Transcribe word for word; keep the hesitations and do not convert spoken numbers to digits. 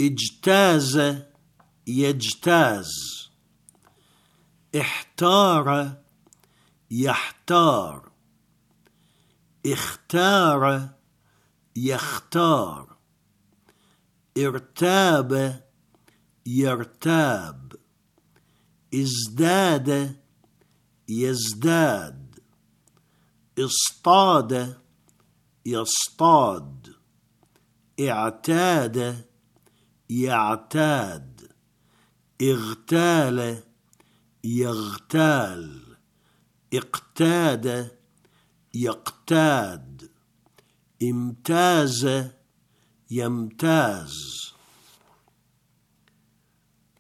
اجتاز يجتاز، احتار يحتار، اختار يختار، ارتاب يرتاب، ازداد يزداد، اصطاد يصطاد، اعتاد يعتاد، اغتال يغتال، اقتاد يقتاد، امتاز يمتاز.